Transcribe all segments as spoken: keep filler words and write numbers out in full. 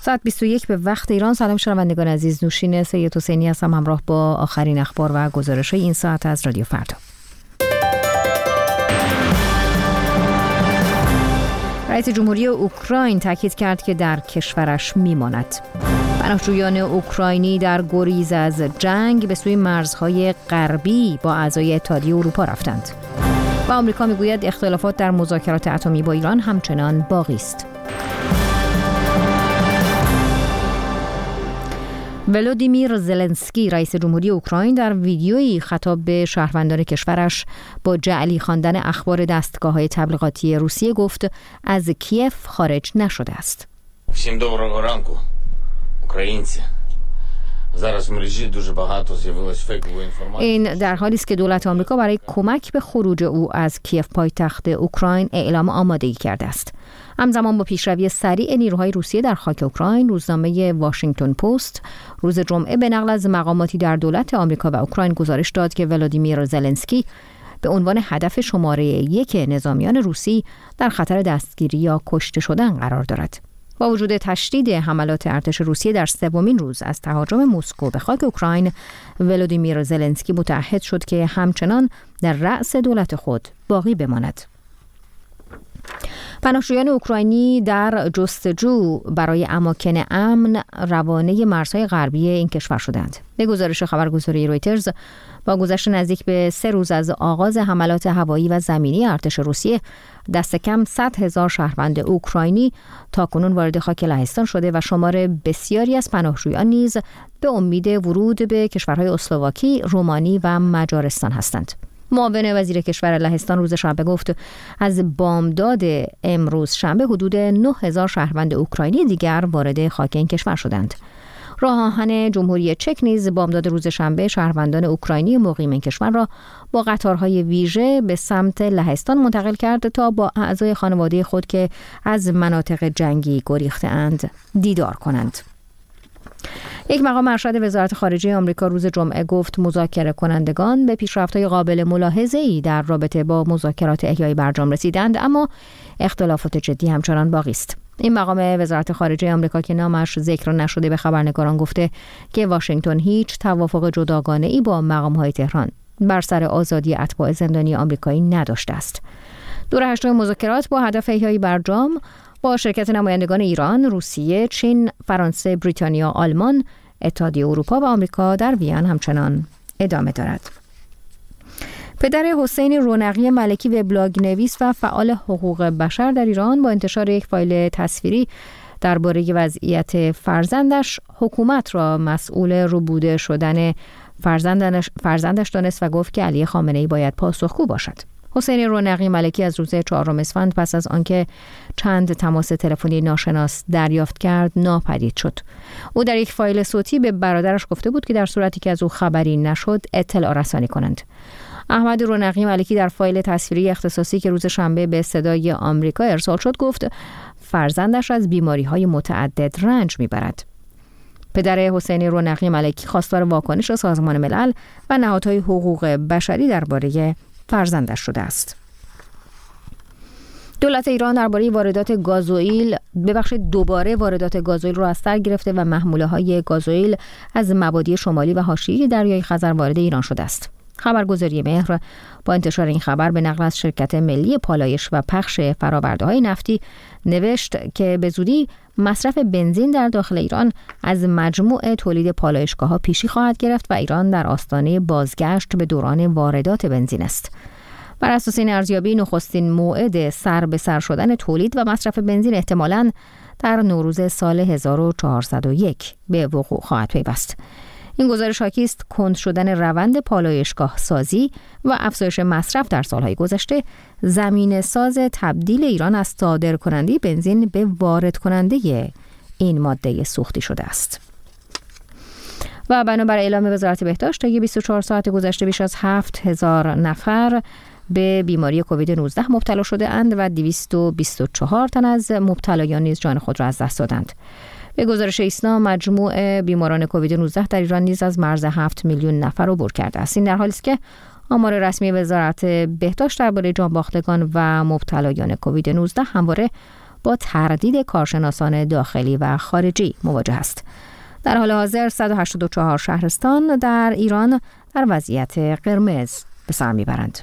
ساعت بیست و یک به وقت ایران. سلام شنوندگان عزیز، نوشین سید حسینی هستم همراه با آخرین اخبار و گزارش‌های این ساعت از رادیو فردا. رئیس جمهوری اوکراین تاکید کرد که در کشورش میماند. پناهجویان اوکراینی در گریز از جنگ به سوی مرزهای غربی با اعضای اتحادیه اروپا رفتند. و آمریکا میگوید اختلافات در مذاکرات اتمی با ایران همچنان باقی است. ولودیمیر زلنسکی رئیس جمهوری اوکراین در ویدیویی خطاب به شهروندان کشورش با جعلی خواندن اخبار دستگاه‌های تبلیغاتی روسیه گفت از کیف خارج نشده است. Всім доброго ранку, українці. Зараз в мережі дуже багато з'явилось фейкової інформації. این در حالی است که دولت آمریکا برای کمک به خروج او از کیف پایتخت اوکراین اعلام آمادگی کرده است. همزمان با پیشروی سریع نیروهای روسیه در خاک اوکراین، روزنامه واشنگتن پست روز جمعه به نقل از مقاماتی در دولت آمریکا و اوکراین گزارش داد که ولادیمیر زلنسکی به عنوان هدف شماره یک نظامیان روسی در خطر دستگیری یا کشته شدن قرار دارد. با وجود تشدید حملات ارتش روسیه در سومین روز از تهاجم مسکو به خاک اوکراین، ولادیمیر زلنسکی متعهد شد که همچنان در رأس دولت خود باقی بماند. پناهجویان اوکراینی در جستجو برای اماکن امن روانه مرزهای غربی این کشور شدند. به گزارش خبرگزاری رویترز، با گذشت نزدیک به سه روز از آغاز حملات هوایی و زمینی ارتش روسیه، دست کم صد هزار شهروند اوکراینی تاکنون وارد خاک لهستان شده و شمار بسیاری از پناهجویان نیز به امید ورود به کشورهای اسلواکی، رومانی و مجارستان هستند. معاون وزیر کشور لهستان روز شنبه گفت از بامداد امروز شنبه حدود نه هزار شهروند اوکراینی دیگر وارد خاک این کشور شدند. راه آهن جمهوری چک نیز بامداد روز شنبه شهروندان اوکراینی مقیم این کشور را با قطارهای ویژه به سمت لهستان منتقل کرد تا با اعضای خانواده خود که از مناطق جنگی گریخته‌اند دیدار کنند. یک مقام ارشد وزارت خارجه آمریکا روز جمعه گفت مذاکره کنندگان به پیشرفت‌های قابل ملاحظه‌ای در رابطه با مذاکرات احیای برجام رسیدند، اما اختلافات جدی همچنان باقی است. این مقام وزارت خارجه آمریکا که نامش ذکر نشده به خبرنگاران گفته که واشنگتن هیچ توافق جداگانه‌ای با مقام‌های تهران بر سر آزادی اتباع زندانی آمریکایی نداشته است. دور هشتم مذاکرات با هدف احیای برجام با شرکت نمایندگان ایران، روسیه، چین، فرانسه، بریتانیا، آلمان، اتحادیه اروپا و آمریکا در وین همچنان ادامه دارد. پدر حسین رونقی ملکی وبلاگ نویس و فعال حقوق بشر در ایران با انتشار یک فایل تصویری درباره وضعیت فرزندش حکومت را مسئول ربوده شدن فرزندش, فرزندش دانست و گفت که علی خامنه‌ای باید پاسخگو باشد. حسین رونقی ملکی از روز چهارم اسفند پس از آنکه چند تماس تلفنی ناشناس دریافت کرد ناپدید شد. او در یک فایل صوتی به برادرش گفته بود که در صورتی که از او خبری نشد اطلاع رسانی کنند. احمد رونقی ملکی در فایل تصویری اختصاصی که روز شنبه به صدای آمریکا ارسال شد گفت فرزندش از بیماری‌های متعدد رنج می‌برد. پدر حسین رونقی ملکی خواستار واکنش سازمان ملل و نهادهای حقوق بشری درباره فرزندش شده است. دولت ایران درباره واردات گازوئیل ببخشید دوباره واردات گازوئیل را از سر گرفته و محموله‌های گازوئیل از مبادی شمالی و حاشیه‌ای دریای خزر وارد ایران شده است. خبرگزاری مهر با انتشار این خبر به نقل از شرکت ملی پالایش و پخش فرآورده‌های نفتی نوشت که به زودی مصرف بنزین در داخل ایران از مجموع تولید پالایشگاه‌ها پیشی خواهد گرفت و ایران در آستانه بازگشت به دوران واردات بنزین است. بر اساس این ارزیابی نخستین موعد سر به سر شدن تولید و مصرف بنزین احتمالاً در نوروز سال هزار و چهارصد و یک به وقوع خواهد پیوست. این گزارش حاکی است کند شدن روند پالایشگاه سازی و افزایش مصرف در سالهای گذشته زمینه ساز تبدیل ایران از صادر کننده بنزین به وارد کننده این ماده سوختی شده است. و بنابر اعلام وزارت بهداشت طی بیست و چهار ساعت گذشته بیش از هفت هزار نفر به بیماری کووید نوزده مبتلا شده اند و دویست و بیست و چهار تن از مبتلایان نیز جان خود را از دست دادند. به گزارش ایسنا مجموع بیماران کووید نوزده در ایران نیز از مرز هفت میلیون نفر عبور کرده است. این در حالی است که آمار رسمی وزارت بهداشت درباره جانباختگان و مبتلایان کووید نوزده همواره با تردید کارشناسان داخلی و خارجی مواجه است. در حال حاضر صد و هشتاد و چهار شهرستان در ایران در وضعیت قرمز به سر میبرند.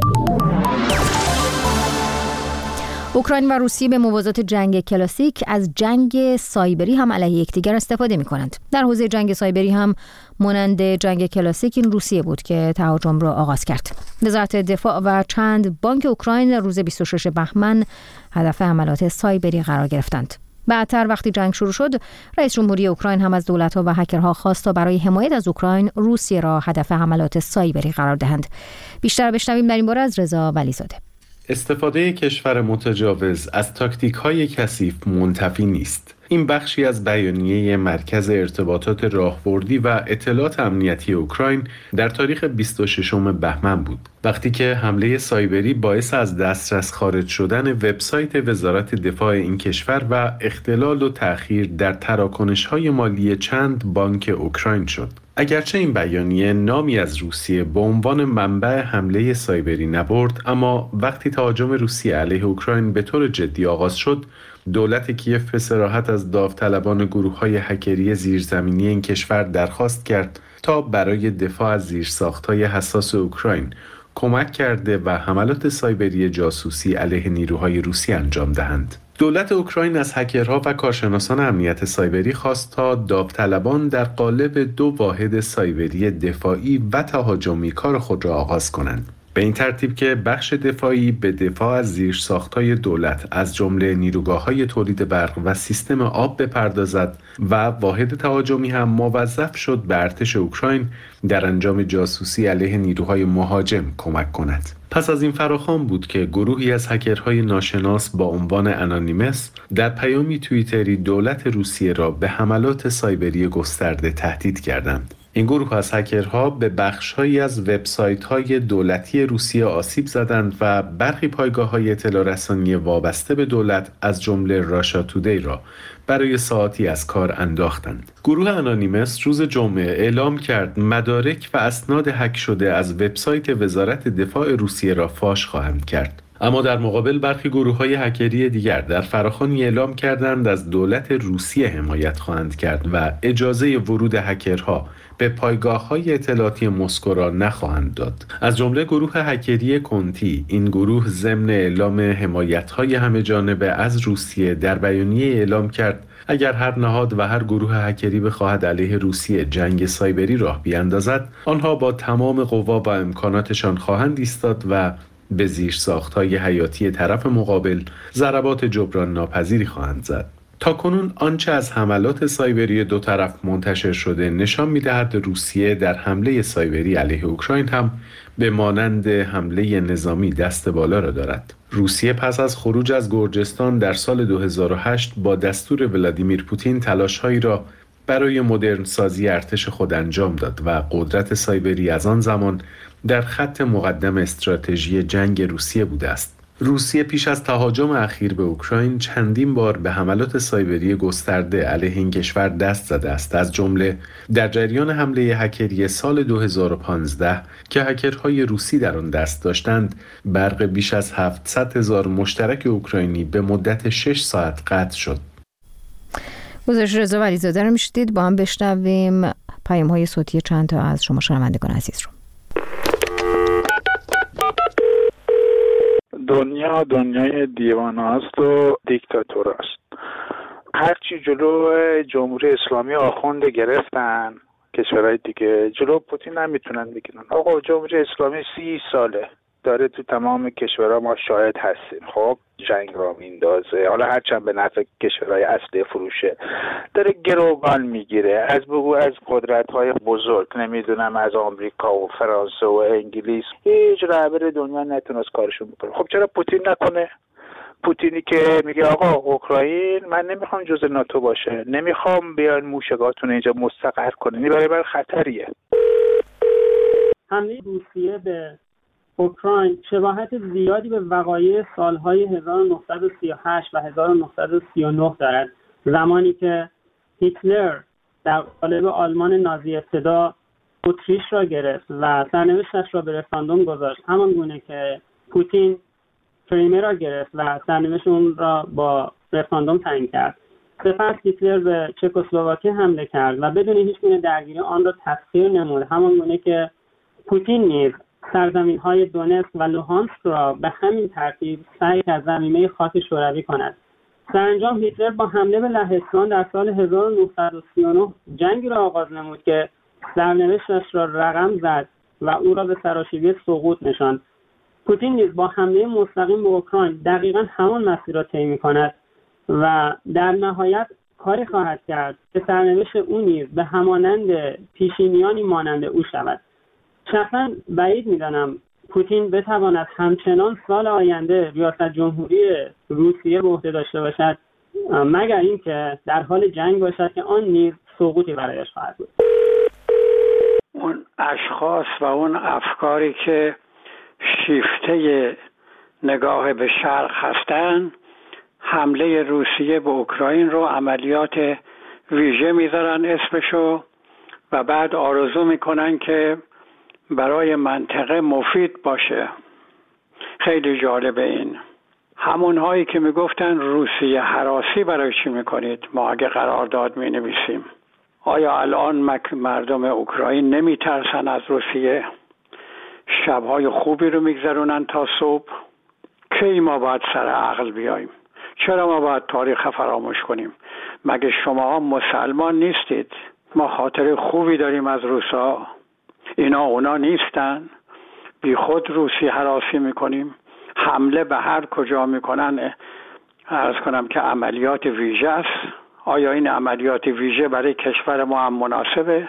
اوکراین و روسیه به موازات جنگ کلاسیک از جنگ سایبری هم علیه یکدیگر استفاده می کنند. در حوزه جنگ سایبری هم مانند جنگ کلاسیک این روسیه بود که تهاجم را آغاز کرد. وزارت دفاع و چند بانک اوکراین روز بیست و ششم بهمن هدف حملات سایبری قرار گرفتند. بعدتر وقتی جنگ شروع شد، رئیس جمهوری اوکراین هم از دولت‌ها و هکرها خواست تا برای حمایت از اوکراین روسیه را هدف حملات سایبری قرار دهند. بیشتر بشنویم در این باره از رضا ولیزاده. استفاده کشور متجاوز از تاکتیک‌های کثیف منتفی نیست. این بخشی از بیانیه مرکز ارتباطات راهبردی و اطلاعات امنیتی اوکراین در تاریخ بیست و ششم بهمن بود، وقتی که حمله سایبری باعث از دسترس خارج شدن وبسایت وزارت دفاع این کشور و اختلال و تأخیر در تراکنش‌های مالی چند بانک اوکراین شد. اگرچه این بیانیه نامی از روسیه به عنوان منبع حمله سایبری نبرد، اما وقتی تهاجم روسیه علیه اوکراین به طور جدی آغاز شد، دولت کیف به صراحت از داوطلبان گروه‌های هکری زیرزمینی این کشور درخواست کرد تا برای دفاع از زیرساخت‌های حساس اوکراین کمک کرده و حملات سایبری جاسوسی علیه نیروهای روسی انجام دهند. دولت اوکراین از هکرها و کارشناسان امنیت سایبری خواست تا داوطلبان در قالب دو واحد سایبری دفاعی و تهاجمی کار خود را آغاز کنند. به این ترتیب که بخش دفاعی به دفاع از زیرساخت‌های دولت از جمله نیروگاه‌های تولید برق و سیستم آب بپردازد و واحد تهاجمی هم موظف شد به ارتش اوکراین در انجام جاسوسی علیه نیروهای مهاجم کمک کند. پس از این فراخوان بود که گروهی از هکرهای ناشناس با عنوان انانیمس در پیامی توییتری دولت روسیه را به حملات سایبری گسترده تهدید کردند. این گروه از هکرها به بخش‌هایی از وبسایت‌های دولتی روسیه آسیب زدند و برخی پایگاه‌های اطلاع رسانی وابسته به دولت از جمله راشا تودی را برای ساعاتی از کار انداختند. گروه انانیمس روز جمعه اعلام کرد مدارک و اسناد هک شده از وبسایت وزارت دفاع روسیه را فاش خواهند کرد. اما در مقابل برخی گروه‌های هکری دیگر در فراخوانی اعلام کردند از دولت روسیه حمایت خواهند کرد و اجازه ورود هکرها به پایگاه‌های اطلاعاتی مسکو را نخواهند داد. از جمله گروه هکری کنتی، این گروه ضمن اعلام حمایت‌های همه‌جانبه از روسیه در بیانیه اعلام کرد اگر هر نهاد و هر گروه هکری بخواهد علیه روسیه جنگ سایبری راه بیاندازد، آنها با تمام قوا و امکاناتشان خواهند ایستاد و به زیرساخت‌های حیاتی طرف مقابل ضربات جبران ناپذیری خواهند زد. تاکنون آنچه از حملات سایبری دو طرف منتشر شده نشان می‌دهد روسیه در حمله سایبری علیه اوکراین هم به مانند حمله نظامی دست بالا را دارد. روسیه پس از خروج از گرجستان در سال دو هزار و هشت با دستور ولادیمیر پوتین تلاش‌هایی را برای مدرن سازی ارتش خود انجام داد و قدرت سایبری از آن زمان در خط مقدم استراتژی جنگ روسیه بوده است. روسیه پیش از تهاجم اخیر به اوکراین چندین بار به حملات سایبری گسترده علیه این کشور دست زده است، از جمله در جریان حمله هکری سال دو هزار و پانزده که هکرهای روسی در آن دست داشتند، برق بیش از هفتصد هزار مشترک اوکراینی به مدت شش ساعت قطع شد. گزارش رضا ولیزاده رو میشنید. با هم بشنویم پیام‌های صوتی چند تا از شما شنوندگان عزیز رو. دنیا دنیای دیوانه است و دیکتاتور است. هرچی جلو جمهوری اسلامی آخونده گرفتن کشورهای دیگه، جلو پوتین نمیتونن بگیرن. آقا جمهوری اسلامی سی ساله داره تو تمام کشورها، ما شاهد هستیم، خب جنگ را میندازه، حالا هرچند به نفع کشورهای اصلی فروشه، داره گروگان میگیره از بگو از قدرت‌های بزرگ، نمیدونم از آمریکا و فرانسه و انگلیس، هیچ رهبر دنیا نتونست کارشون بکنه. خب چرا پوتین نکنه؟ پوتینی که میگه آقا اوکراین من نمیخوام جزء ناتو باشه، نمیخوام بیان موشکاتون اینجا مستقر کنه، این برای من خطریه. حمله روسیه به اوکراین شباهت زیادی به وقایع سالهای هزار و نهصد و سی و هشت و هزار و نهصد و سی و نه دارد، زمانی که هیتلر در قالب آلمان نازی ابتدا اتریش را گرفت و سرنوشتش را به رفراندوم گذاشت، همان گونه که پوتین کریمه را گرفت و سرنوشت اون را با رفراندوم تعیین کرد. سپس هیتلر به چکسلواکی حمله کرد و بدون هیچ گونه درگیری آن را تسخیر نمود، همانگونه که پوتین نیز سرزمین‌های دونتسک و لوهانسک را به همین ترتیب سعی کرد ضمیمه خاک شوروی کند. سرانجام هیتلر با حمله به لهستان در سال هزار و نهصد و سی و نه جنگی را آغاز نمود که سرنوشتش را رقم زد و او را به سراشیبی سقوط نشاند. پوتین نیز با حمله مستقیم به اوکراین دقیقاً همان مسیر را طی می‌کند و در نهایت کاری خواهد کرد که سرنوشت او نیز به همانند پیشینیانی مانند او شود. شخصاً بعید می‌دانم پوتین بتواند همچنان سال آینده ریاست جمهوری روسیه به عهده داشته باشد، مگر اینکه در حال جنگ باشد که آن نیز سقوطی برایش خواهد بود. اون اشخاص و اون افکاری که شیفته نگاه به شرق هستند، حمله روسیه به اوکراین رو عملیات ویژه میذارن اسمشو و بعد آرزو میکنن که برای منطقه مفید باشه. خیلی جالبه این. همون هایی که میگفتن روسیه هراسی برای چی میکنید؟ ما اگه قرارداد مینویسیم. آیا الان مردم اوکراین نمیترسن از روسیه؟ شبهای خوبی رو میگذرونن تا صبح؟ کی ما باید سر عقل بیاییم؟ چرا ما باید تاریخ فراموش کنیم؟ مگه شما مسلمان نیستید؟ ما خاطر خوبی داریم از روسا. اینا اونا نیستن. بی خود روسی هراسی میکنیم. حمله به هر کجا میکنن عرض کنم که عملیات ویژه است. آیا این عملیات ویژه برای کشور ما هم مناسبه؟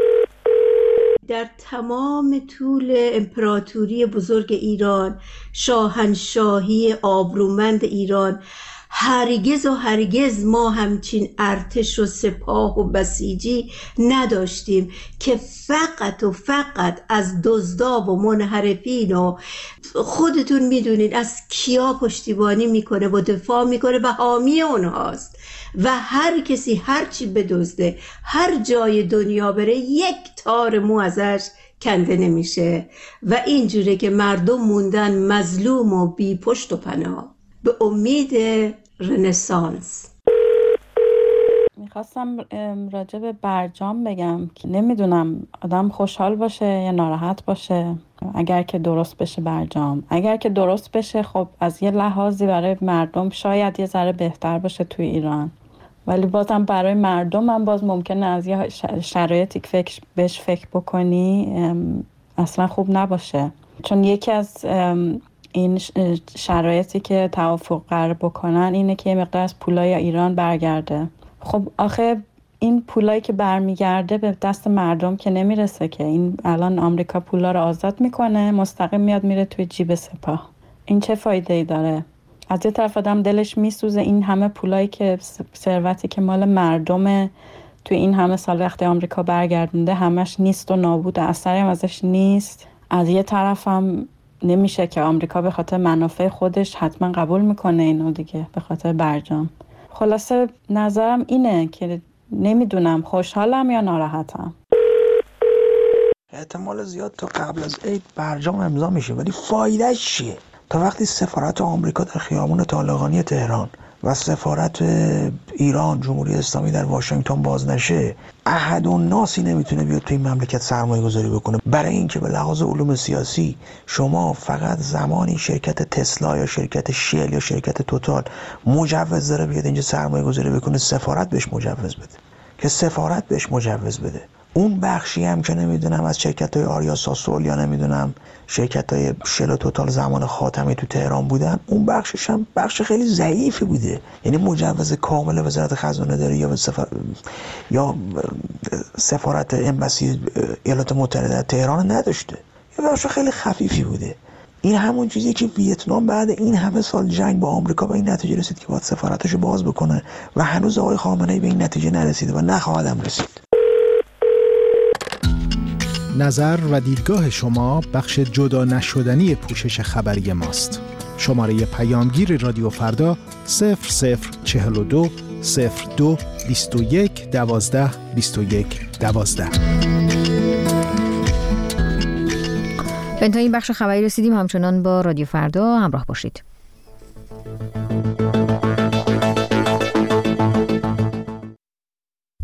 در تمام طول امپراتوری بزرگ ایران، شاهنشاهی آبرومند ایران، هرگز و هرگز ما همچین ارتش و سپاه و بسیجی نداشتیم که فقط و فقط از دزدا و منحرفین و خودتون میدونید از کیا پشتیبانی میکنه و دفاع میکنه و حامی اونهاست و هر کسی هر چی بدزده هر جای دنیا بره یک تار مو ازش کنده نمیشه و اینجوره که مردم موندن مظلوم و بی پشت و پناه به امید رنسانس. میخواستم راجع به برجام بگم که نمیدونم آدم خوشحال باشه یا ناراحت باشه اگر که درست بشه برجام. اگر که درست بشه خب از یه لحاظی برای مردم شاید یه ذره بهتر باشه توی ایران، ولی بازم برای مردم هم باز ممکنه از یه شرایطی فکر بهش فکر بکنی اصلا خوب نباشه، چون یکی از این شرایطی که توافق قرار بکنن اینه که یه مقدار از پولای ایران برگرده. خب آخه این پولایی که برمیگرده به دست مردم که نمیرسه که. این الان آمریکا پولا رو آزاد میکنه مستقیم میاد میره توی جیب سپاه. این چه فایده ای داره؟ از یه طرف آدم دلش میسوزه این همه پولایی که ثروتی که مال مردم توی این همه سال وقتی آمریکا برگردونده همش نیست و نابوده، اثری هم ازش نیست. از یه طرف هم نمیشه که آمریکا به خاطر منافع خودش حتما قبول میکنه اینو دیگه به خاطر برجام. خلاصه نظرم اینه که نمیدونم خوشحالم یا ناراحتم. احتمال زیاد تا قبل از عید برجام امضا میشه، ولی فایدهش چیه؟ تا وقتی سفارت آمریکا در خیابان طالقانی تهران و سفارت ایران جمهوری اسلامی در واشنگتن باز نشه، احد و ناسی نمیتونه بیاد توی این مملکت سرمایه گذاری بکنه. برای اینکه به لحاظ علوم سیاسی شما فقط زمانی شرکت تسلا یا شرکت شل یا شرکت توتال مجوز داره بیاد اینجا سرمایه گذاری بکنه، سفارت بهش مجوز بده که سفارت بهش مجوز بده. اون بخشی هم که نمیدونم از شرکت‌های آریا ساسول یا نمیدونم شرکت‌های شل و توتال زمان خاتمی تو تهران بودن، اون بخشش هم بخش خیلی ضعیفی بوده. یعنی مجوز کامل وزارت خزانه داری یا سفر... یا سفارت امبسی ایالات متحده تهران نداشته. یه بخش خیلی خفیفی بوده. این همون چیزی که ویتنام بعد این همه سال جنگ با آمریکا به این نتیجه رسید که باید سفارتشو باز بکنه و هنوز آقای خامنه‌ای به این نتیجه نرسیده و نخواهدم رسید. نظر و دیدگاه شما بخش جدا نشدنی پوشش خبری ماست. شماره پیامگیر رادیو فردا صفر صفر چهل و دو صفر دو بیست و یک دوازده بیست و یک دوازده. به انتهای این بخش خبری رسیدیم. همچنان با رادیو فردا همراه باشید.